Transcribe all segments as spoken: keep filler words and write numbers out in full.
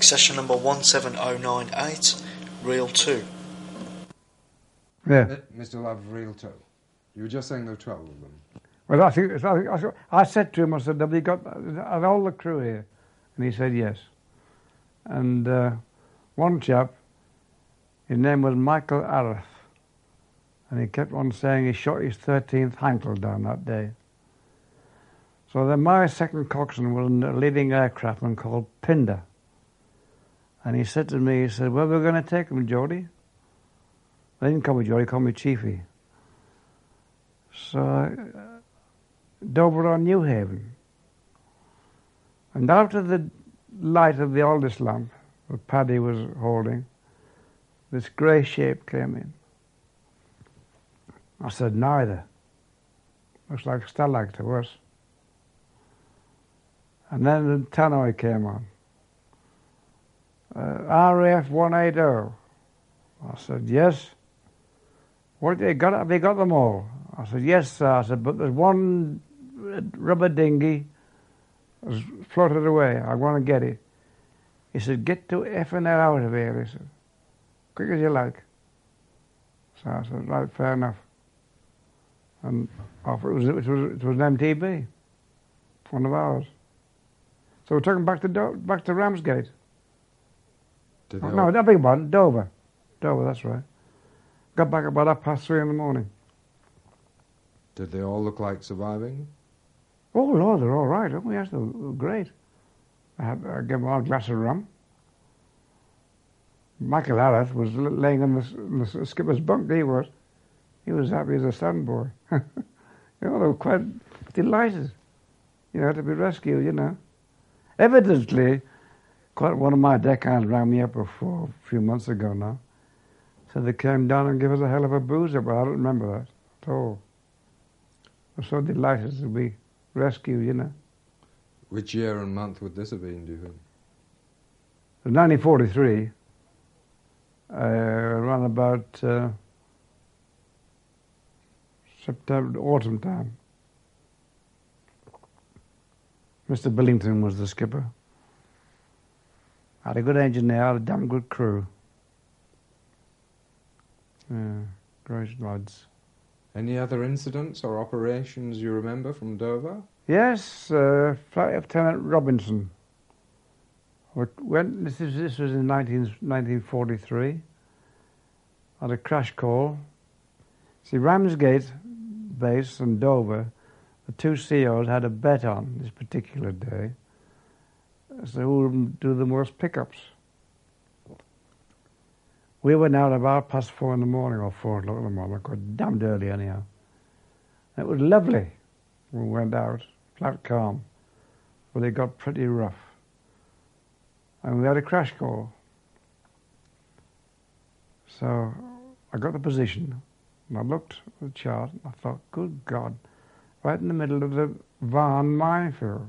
session number one seven oh nine eight, reel two. Yeah. Mister Love, reel two. You were just saying there were twelve of them. Well, I think, I, think, I said to him, I said, have you got are all the crew here? And he said yes. And uh, one chap, his name was Michael Areth, and he kept on saying he shot his thirteenth Heinkel down that day. So then my second coxswain was a leading aircraftman called Pinder. And he said to me, he said, well, we're going to take him, Geordie. They didn't call me Geordie, called me Chiefy. So, uh, Dover on New Haven. And out of the light of the oldest lamp that Paddy was holding, this grey shape came in. I said, neither. Looks like Stalag to us. And then the tannoy came on. Uh, R A F one eighty. I said, yes. What have they got? Have they got them all? I said, yes, sir. I said, but there's one rubber dinghy has floated away. I want to get it. He said, get to effing hell out of here, he said. Quick as you like. So I said, right, fair enough. And off it was, it was, it was an M T B, one of ours. So we're talking back to Do- back to Ramsgate. Did Oh, they no, all- I beg your pardon, Dover. Dover, that's right. Got back about half past three in the morning. Did they all look like surviving? Oh, Lord, they're all right. Oh, yes, they were great. I, had, I gave them all a glass of rum. Michael Areth was l- laying in the, in the skipper's bunk, he was. He was happy as a sandboy. You know, they were quite delighted, you know, to be rescued, you know. Evidently, quite one of my deckhands rang me up before, a few months ago now. Said they came down and gave us a hell of a boozer, but I don't remember that at all. I was so delighted to be rescued, you know. Which year and month would this have been, do you think? In nineteen forty-three, uh, around about uh, September, autumn time. Mister Billington was the skipper. Had a good engineer, had a damn good crew. Yeah, great lads. Any other incidents or operations you remember from Dover? Yes, uh, Flight Lieutenant Robinson. When, this, is, this was in nineteen forty-three. Had a crash call. See, Ramsgate base and Dover, the two C Os had a bet on this particular day as to who would do the most pickups. We went out about past four in the morning, or four o'clock in the morning, quite damned early anyhow. It was lovely. We went out, flat calm, but it got pretty rough. And we had a crash call. So I got the position, and I looked at the chart, and I thought, good God, right in the middle of the Varn minefield.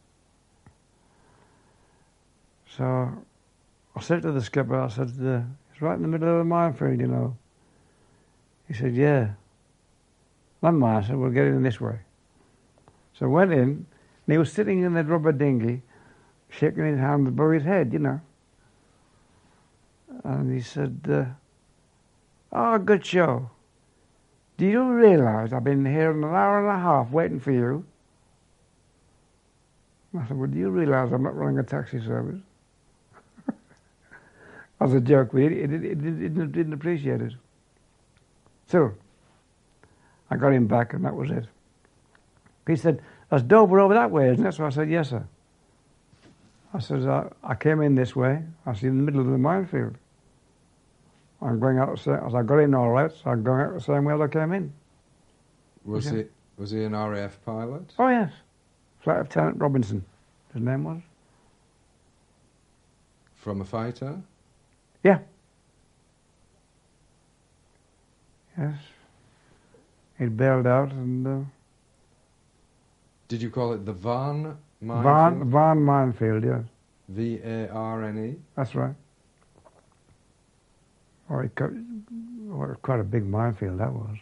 So I said to the skipper, I said, uh, it's right in the middle of the minefield, you know. He said, yeah. Never mind, I said, we'll get in this way. So I went in, and he was sitting in the rubber dinghy, shaking his hand above his head, you know. And he said, uh, oh, good show. Do you realise I've been here an hour and a half waiting for you? I said, well, do you realise I'm not running a taxi service? As a joke, but he, he, he, he didn't, didn't appreciate it. So, I got him back, and that was it. He said, that's Dover over that way, isn't it? So I said, yes, sir. I said, I, I came in this way. I see in the middle of the minefield. I'm going out the same, as I got in all right, so I'm going out the same way as I came in. Was Okay. he was he an R A F pilot? Oh, yes. Flight Lieutenant Robinson, his name was. From a fighter? Yeah. Yes. He'd bailed out and... Uh, Did you call it the Varn Varn, minefield? Varn minefield, yes. V A R N E? That's right. Oh, it got, oh, quite a big minefield that was.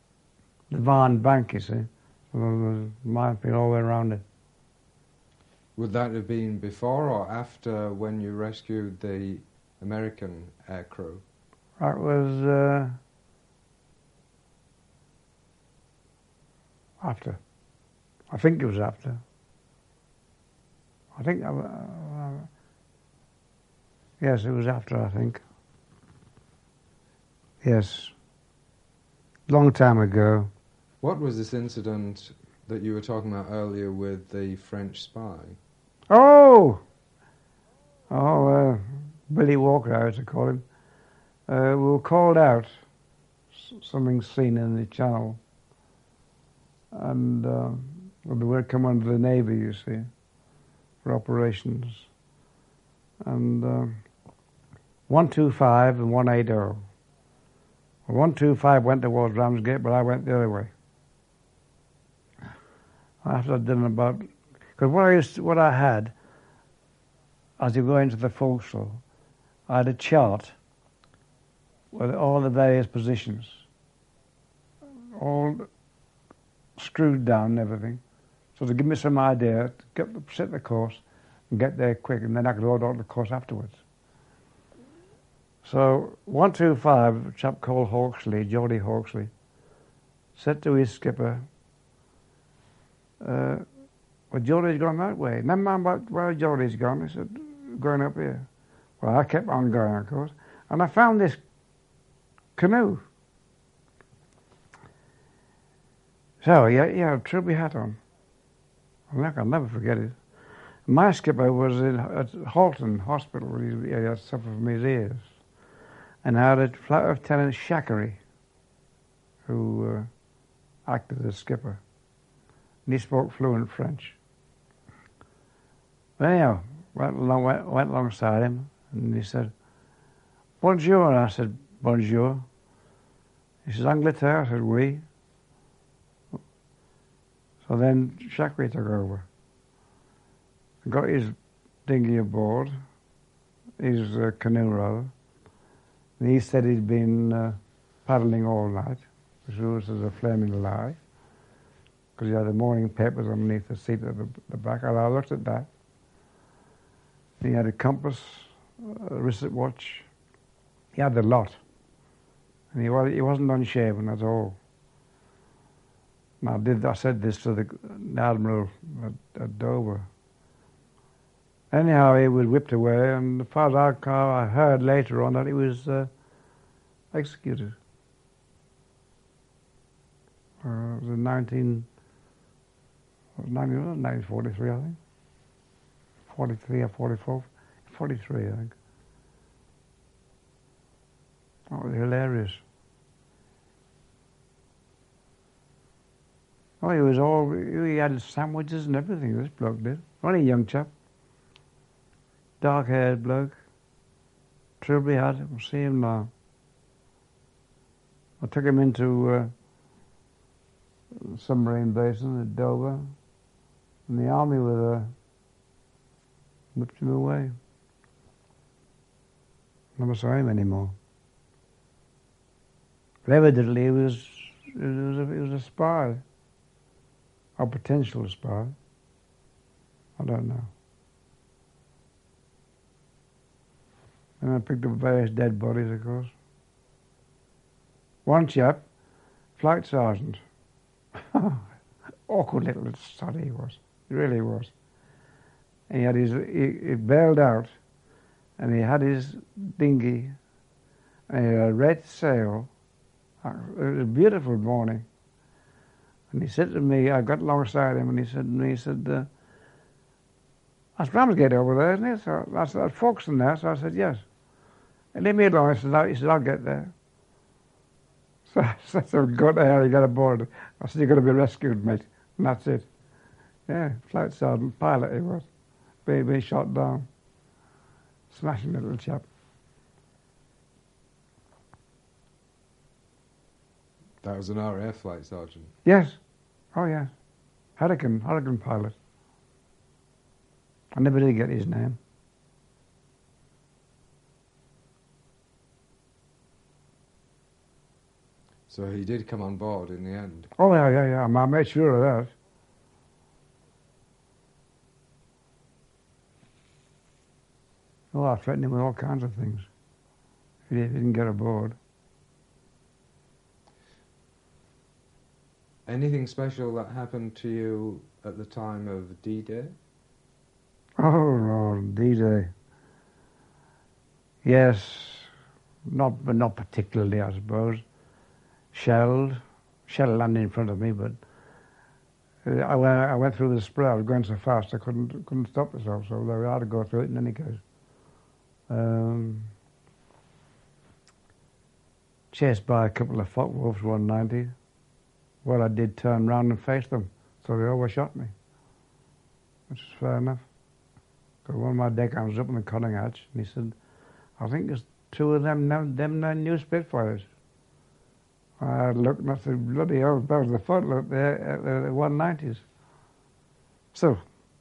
The Varn Bank, you see. There was a minefield all the way around it. Would that have been before or after when you rescued the American aircrew? That was uh, after. I think it was after. I think, uh, uh, yes, it was after, I think. Yes. Long time ago. What was this incident that you were talking about earlier with the French spy? Oh! Oh, uh, Billy Walker, I used to call him. Uh, we were called out, S- something seen in the channel. And uh, well, we were come under the Navy, you see, for operations. And um, one two five and one eighty. Well, one two five went towards Ramsgate, but I went the other way. After I'd done about, because what I used to, what I had, as you go into the forecastle, I had a chart with all the various positions, all screwed down and everything, so to give me some idea, to get the, set the course and get there quick, and then I could order out the course afterwards. So one two five, a chap called Hawksley, Geordie Hawksley, said to his skipper, uh, well, Geordie's gone that way. Never mind about where Geordie's gone. He said, going up here. Well, I kept on going, of course, and I found this canoe. So, yeah, yeah, a Trilby hat on. And look, I'll never forget it. My skipper was in at Halton Hospital. He, he had suffered from his ears. And I had a Flight Lieutenant Shackery, who uh, acted as skipper. And he spoke fluent French. But anyhow, went, along, went, went alongside him, and he said, bonjour. And I said, bonjour. He says, Angleterre? I said, oui. So then Shackery took over. Got his dinghy aboard, his uh, canoe rather. And he said he'd been uh, paddling all night, which was a flaming lie, because he had the morning papers underneath the seat at the, the back. And I looked at that. He had a compass, a wristwatch. He had the lot. And he, was, he wasn't unshaven at all. And I, did, I said this to the, the Admiral at, at Dover. Anyhow, he was whipped away, and as far as I, I heard later on that he was uh, executed. Uh, it was in nineteen, it was nineteen forty-three, I think. forty-three or forty-four. forty-three, I think. That was hilarious. Oh, he was all, he had sandwiches and everything, this bloke did. Only a young chap. Dark-haired bloke. Trilby hat, we'll see him now. I took him into uh, submarine basin at Dover, and the army with uh, whipped him away. Never saw him anymore. But evidently he was, he was, a, he was a spy. A potential spy. I don't know. And I picked up various dead bodies, of course. One chap, flight sergeant. Awkward little sod he was. He really was. And he had his, he, he bailed out, and he had his dinghy, and he had a red sail. It was a beautiful morning. And he said to me, I got alongside him, and he said to me, he said, uh, that's Ramsgate over there, isn't it? So I said, Folkestone there. So I said, yes. And leave me alone. He said, no. He said, I'll get there. So I said, so go to hell, you got aboard. I said, you're going to be rescued, mate. And that's it. Yeah, flight sergeant, pilot he was. Being, being shot down. Smashing little chap. That was an R A F flight sergeant? Yes. Oh, yes. Hurricane, Hurricane pilot. I never did get his name. So he did come on board in the end? Oh, yeah, yeah, yeah. I made sure of that. Oh, I threatened him with all kinds of things if he didn't get aboard. Anything special that happened to you at the time of D-Day? Oh, Lord, D-Day. Yes, not but not particularly, I suppose. Shelled, shell landed in front of me, but uh, I went I went through the spray. I was going so fast I couldn't couldn't stop myself, so I had to go through it in any case. Um, chased by a couple of Focke-Wulfs one ninety. Well, I did turn round and face them, so they overshot me, which is fair enough. Because one of my deckhands was up in the conning hatch, and he said, I think there's two of them, them, them new Spitfires. I looked and I said, bloody hell, that was the footlook there at the one nineties. So,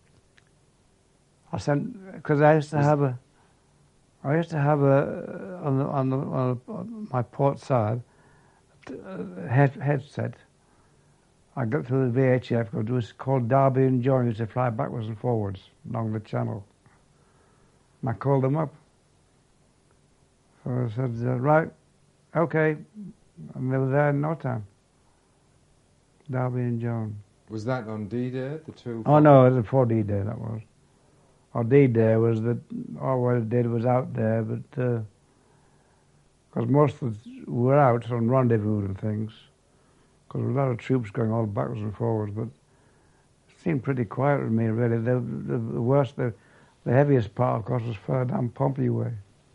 I sent, because I used to have a, I used to have a, on, the, on, the, on, the, on my port side, a head, headset. I got through the V H F, because it was called Derby and Joan, used to fly backwards and forwards along the channel. And I called them up. So I said, uh, right, okay. And they were there in no time. Derby and Joan. Was that on D-Day, the two? Oh, no, it was before D-Day, that was. Or D-Day was that all what it did was out there, but because uh, most of the, were out on rendezvous and things, because there was a lot of troops going all backwards and forwards, but it seemed pretty quiet with me, really. The, the, the worst, the, the heaviest part, of course, was further down Pompey way.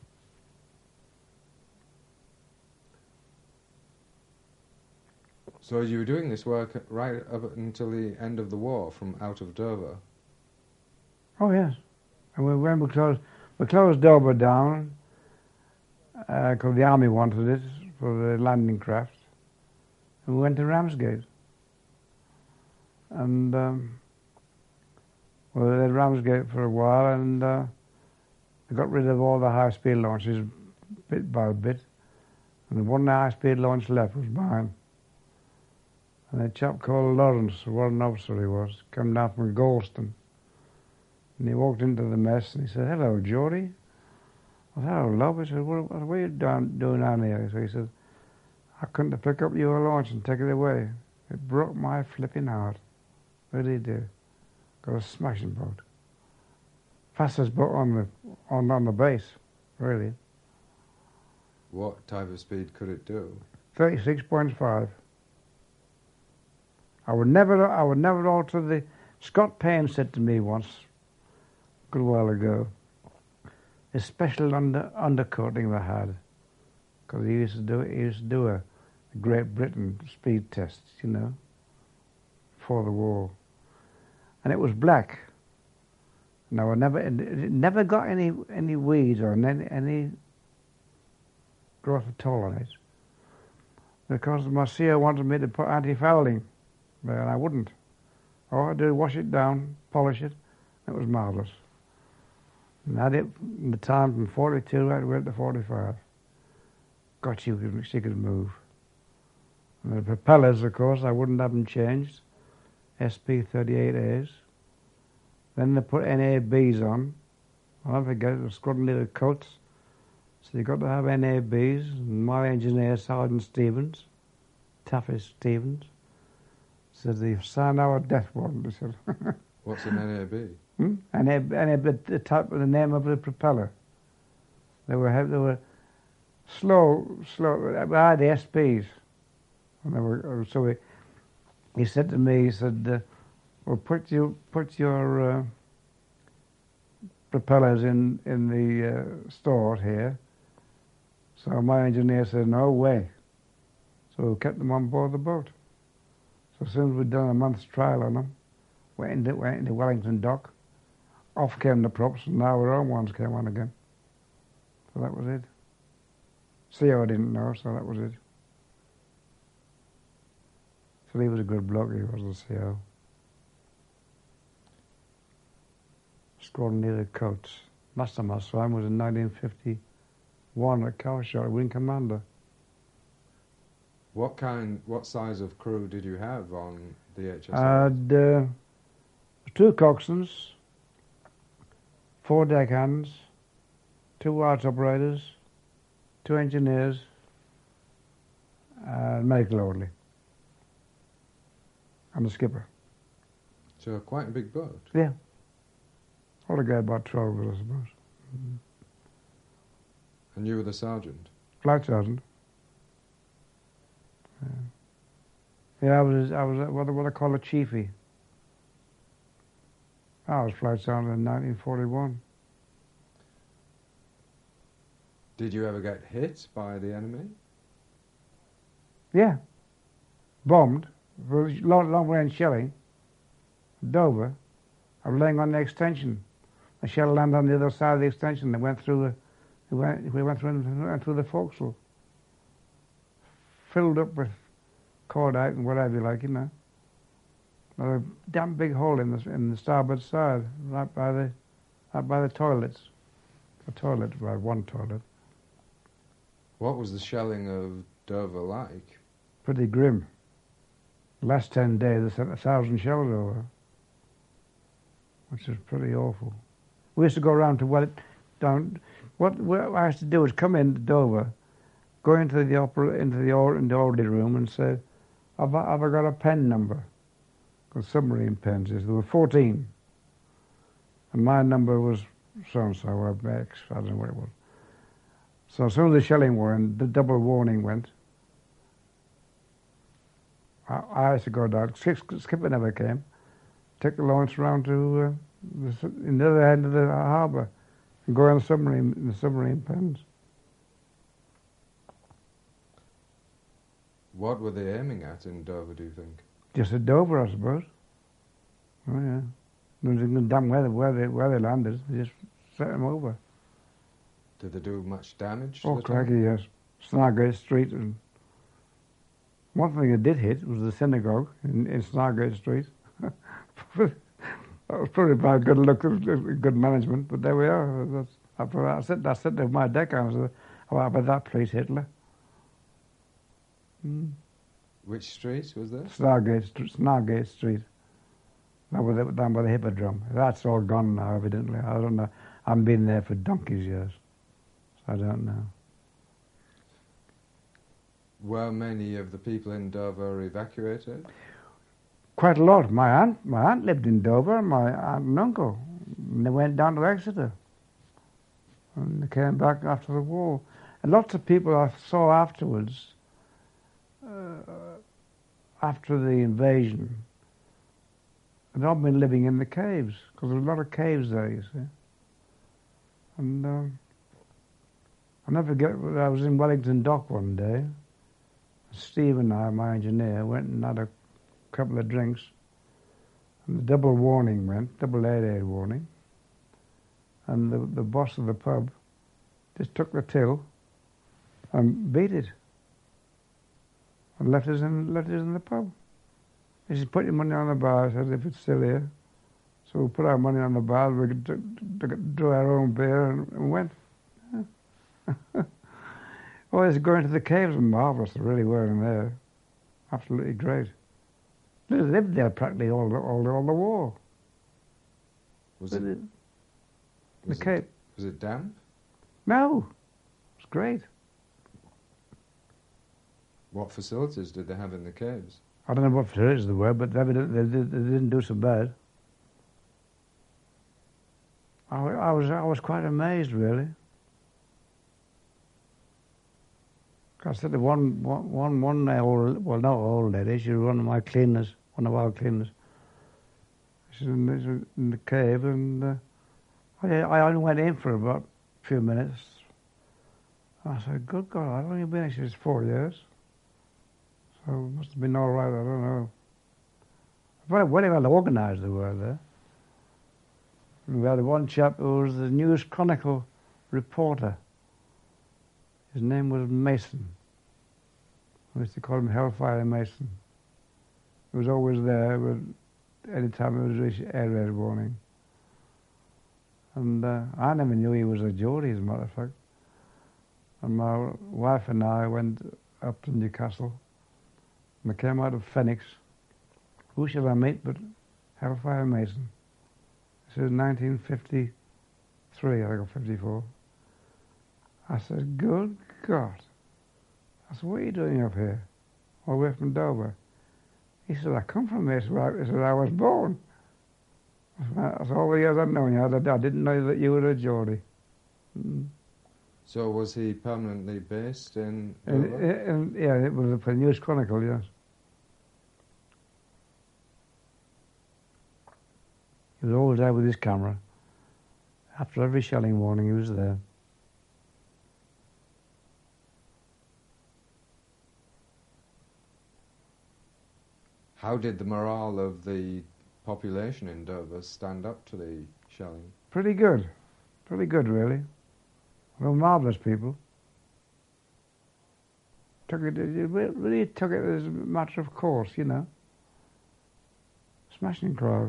So you were doing this work right up until the end of the war, from out of Dover? Oh, yes. And we, when we closed, we closed Dover down, because uh, the army wanted it for the landing craft, and we went to Ramsgate. And um, we were at Ramsgate for a while, and uh, they got rid of all the high-speed launches bit by bit, and the one high-speed launch left was mine. And a chap called Lawrence, what an officer he was, came down from Galston. And he walked into the mess and he said, hello, Geordie. I said, hello, love. He said, what, what are you down, doing down here? So he said, I couldn't have picked up your launch and take it away. It broke my flipping heart. What did he do? Got a smashing boat. Fastest boat on the, on, on the base, really. What type of speed could it do? thirty-six point five. I would never, I would never alter the. Scott Payne said to me once, a good while ago, the special under, undercoating they had, because he used to do, he used to do a, a Great Britain speed test, you know, before the war, and it was black. Now I never, it, it never got any any weeds or any any growth at all on it, because my C O wanted me to put anti-fouling. But I wouldn't. All I did was wash it down, polish it. It was marvellous. And I had it in the time from forty-two right away to forty-five. God, she could, she could move. And the propellers, of course, I wouldn't have them changed. S P thirty-eight A's. Then they put N A B's on. I'll never forget, it was squadron leader coats. So you got to have N A B's. And my engineer, Sergeant Stevens, Taffy Stevens, said they've signed our death warrant. He said. What's an N A B? Hmm? N A B, N A B, the type of the name of the propeller. They were they were slow, slow. I had the S Ps, and they were so. He, he said to me, he said, uh, "Well, put you put your uh, propellers in in the uh, store here." So my engineer said, "No way." So we kept them on board the boat. So as soon as we'd done a month's trial on them, went into, went into Wellington Dock, off came the props, and now our own ones came on again. So that was it. C O didn't know, so that was it. So he was a good bloke, he was the C O. Squadron leader Coates. Last time I saw him was in nineteen fifty-one at Cowshire, Wing Commander. What kind, what size of crew did you have on the H S A? I had uh, two coxswains, four deckhands, two arts operators, two engineers, and medical orderly, and the skipper. So quite a big boat. Yeah. Altogether about twelve of us, I suppose. Mm. And you were the sergeant? Flight sergeant. Yeah. Yeah, I was, I was what, what I call a chiefy. I was flight sergeant in nineteen forty-one. Did you ever get hit by the enemy? Yeah. Bombed. For long, long range shelling. Dover. I was laying on the extension. The shell landed on the other side of the extension. They went through the, we went, we went through, went through the forecastle. Filled up with cordite and whatever you like, you know. There's a damn big hole in the in the starboard side, right by the, right by the toilets. A toilet, right, one toilet. What was the shelling of Dover like? Pretty grim. The last ten days they sent a thousand shells over, which is pretty awful. We used to go around to well, down. What, what I used to do was come into Dover, go into the opera, into the or, in the orderly room and say, "Have I, have I got a pen number?" Because submarine pens is there were fourteen, and my number was so and so or X. I don't know what it was. So as soon as the shelling went, the double warning went. I, I used to go down. Skipper never came. Take the launch round to uh, the, in the other end of the harbour and go on the submarine, the submarine pens. What were they aiming at in Dover, do you think? Just at Dover, I suppose. Oh, yeah. They didn't damn where they, where they, where they landed. They just set them over. Did they do much damage? Oh, to the cracky, town? yes. Snargate Street. And one thing it did hit was the synagogue in, in Snargate Street. That was probably by good luck, good management, but there we are. That's, after that, I said, I said to my deck, I said, "Oh, how about that, please, Hitler?" Mm. Which street was this? Snargate, Snargate Street. Down by, the, down by the Hippodrome. That's all gone now, evidently. I don't know. I haven't been there for donkey's years. So I don't know. Were many of the people in Dover evacuated? Quite a lot. My aunt, my aunt lived in Dover, my aunt and uncle. And they went down to Exeter. And they came back after the war. And lots of people I saw afterwards, uh, after the invasion, had all been living in the caves, because there were a lot of caves there, you see. And um, I'll never forget, I was in Wellington Dock one day. Steve and I, my engineer, went and had a couple of drinks, and the double warning went, double eight eight warning, and the, the boss of the pub just took the till and beat it, and left us in, left us in the pub. He said, "Put your money on the bar," I said, "if it's still here." So we put our money on the bar, we could d- d- drew our own beer and, and went. Oh, it's going to the caves and marvellous, they really were in there. Absolutely great. They lived there practically all the, all the, all the war. Was it, The, was, the cave. it, was it damp? No, it was great. What facilities did they have in the caves? I don't know what facilities there were, but evidently they, they, they didn't do so bad. I, I was I was quite amazed, really. I said to one, one, one, one old, well, not old lady, she was one of my cleaners, one of our cleaners. She's in, the- in the cave, and uh, I, I only went in for about a few minutes. I said, "Good God, how long have you been here?" She said, "Four years." So it must have been all right, I don't know. Very, very well organised they were there. And we had one chap who was the News Chronicle reporter. His name was Mason. We used to call him Hellfire Mason. He was always there with any time it was reached air raid warning. And uh, I never knew he was a Geordie, as a matter of fact. And my wife and I went up to Newcastle. And we came out of Phoenix. Who shall I meet but Hellfire Mason? This is nineteen fifty-three, I think, or fifty-four. I said, good God. I said, what are you doing up here? All the way from Dover. He said, I come from this where I, said, I was born. I said, that's all the years I've known you. I, I didn't know that you were a Geordie. Mm. So was he permanently based in And, Dover? and, yeah, it was for the News Chronicle, yes. He was always there with his camera. After every shelling warning, he was there. How did the morale of the population in Dover stand up to the shelling? Pretty good. Pretty good, really. They were marvellous people. Took it, it really took it as a matter of course, you know. Smashing crowd.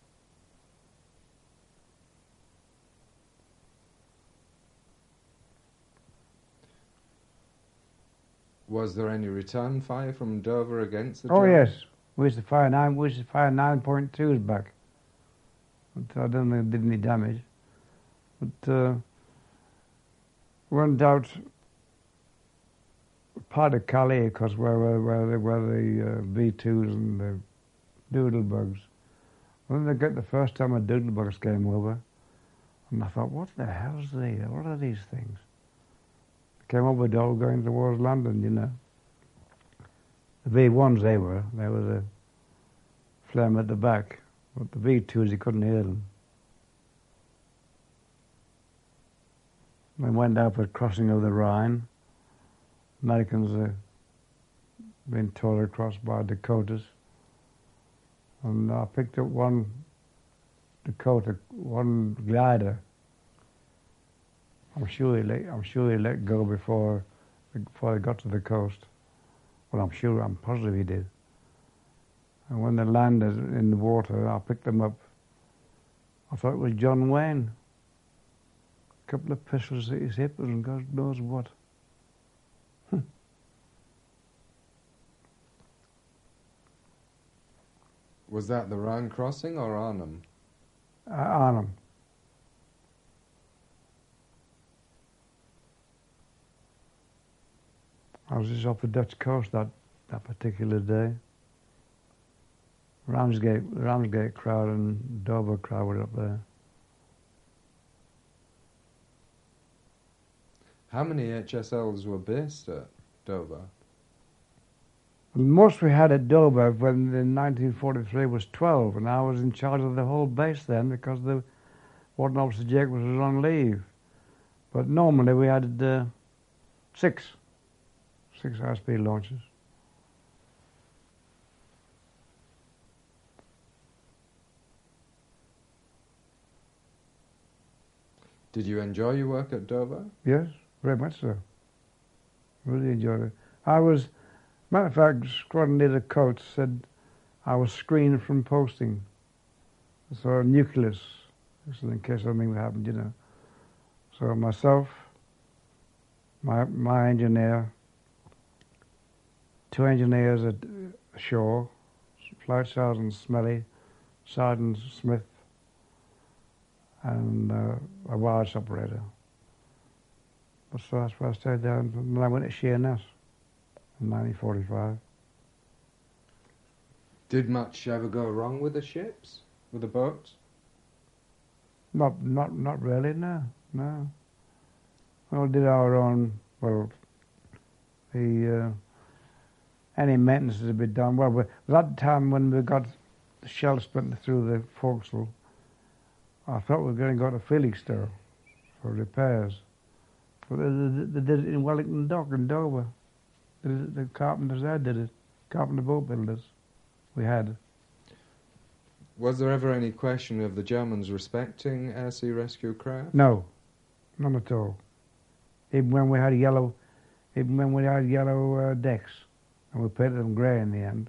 Was there any return fire from Dover against the Oh Germans? yes, we used to fire nine. We used to fire nine point twos back. But I don't think it did any damage. But uh, went out part of Calais, because where where where the, where the uh, V twos and the Doodlebugs. When they got the first time a Doodlebugs came over, and I thought, what the hell's these? What are these things? Came over all going towards London, you know. The V ones they were, they were the flame at the back, but the V twos you couldn't hear them. They went out for crossing of the Rhine. Americans are being towed across by Dakotas. And I picked up one Dakota, one glider. I'm sure he let, I'm sure he let go before before they got to the coast. Well, I'm sure, I'm positive he did. And when they landed in the water, I picked them up. I thought it was John Wayne. A couple of pistols at his hip and God knows what. Hm. Was that the Rhine crossing or Arnhem? Uh, Arnhem. I was just off the Dutch coast that, that particular day. Ramsgate, Ramsgate crowd and Dover crowd were up there. How many H S Ls were based at Dover? The most we had at Dover when in nineteen forty-three was twelve, and I was in charge of the whole base then because the Warden Officer Jacobs was on leave. But normally we had uh, six. Six high-speed launches. Did you enjoy your work at Dover? Yes, very much so. Really enjoyed it. I was, matter of fact, Squadron Leader Coates said I was screened from posting. So a nucleus, just in case something would happen, you know. So myself, my my engineer, two engineers at shore, Flight Sergeant Smelly, Sergeant Smith, and uh, a wireless operator. But so that's where I stayed there, and then I went to Sheerness in nineteen forty-five. Did much ever go wrong with the ships, with the boats? Not, not, not really. No, no. We all did our own. Well, the uh, any maintenance had been done. Well, we, that time when we got the shell splinter through the forecastle, I thought we were going to go to Felixstowe for repairs. But they, they, they did it in Wellington Dock in Dover. The, the carpenters there did it. Carpenter boat builders. We had. Was there ever any question of the Germans respecting air-sea rescue craft? No, none at all. Even when we had yellow, even when we had yellow uh, decks, and we painted them grey in the end.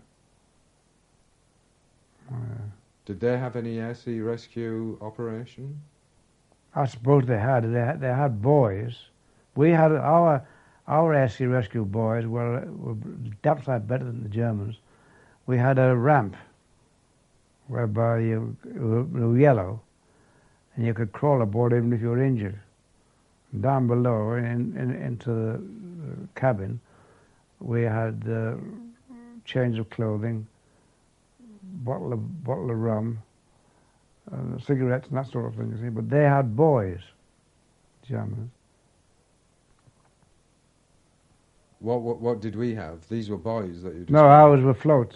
Uh, Did they have any air-sea rescue operation? I suppose they had. They had, they had boys. We had our our air-sea rescue boys were, were damn sight better than the Germans. We had a ramp whereby you, you were yellow, and you could crawl aboard even if you were injured. Down below, in, in, into the cabin, we had uh, change of clothing, bottle of bottle of rum, uh, cigarettes and that sort of thing. You see, but they had boys, Germans. What, what what did we have? These were boys that you. No, ours were floats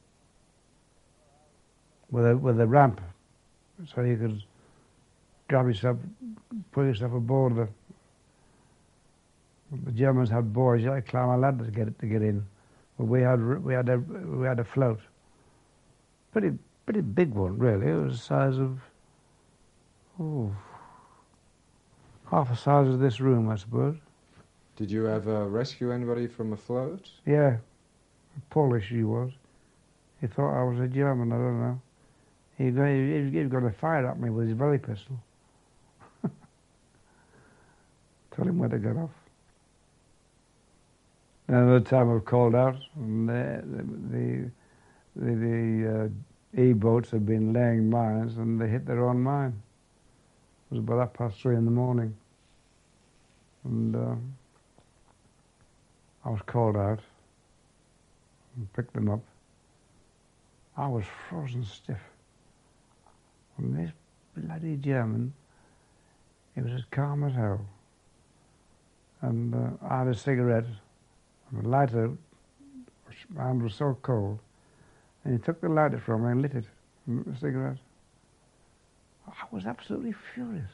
with a with a ramp, so you could grab yourself, put yourself aboard the. The Germans had boys. You had to climb a ladder to get it to get in, but we had we had a we had a float. Pretty pretty big one, really. It was the size of oh, half the size of this room, I suppose. Did you ever rescue anybody from a float? Yeah, Polish he was. He thought I was a German. I don't know. He he, he was going to fire at me with his belly pistol. Told him where to get off. Another time I was called out, and the the the, the uh, E-boats had been laying mines, and they hit their own mine. It was about half past three in the morning, and uh, I was called out and picked them up. I was frozen stiff. And this bloody German, he was as calm as hell. And uh, I had a cigarette. And the lighter, my hand was so cold, and he took the lighter from me and lit it, the cigarette. I was absolutely furious.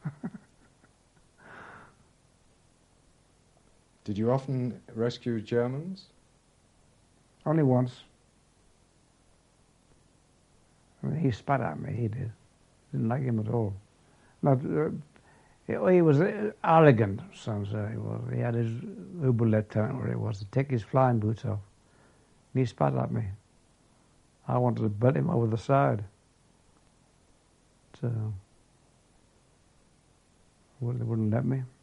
Did you often rescue Germans? Only once. I mean, he spat at me, he did. Didn't like him at all. Not, uh, he, he was uh, arrogant, some say he was. He had his Oberleutnant, where he was, to take his flying boots off. And he spat at me. I wanted to butt him over the side. So, well, they wouldn't let me.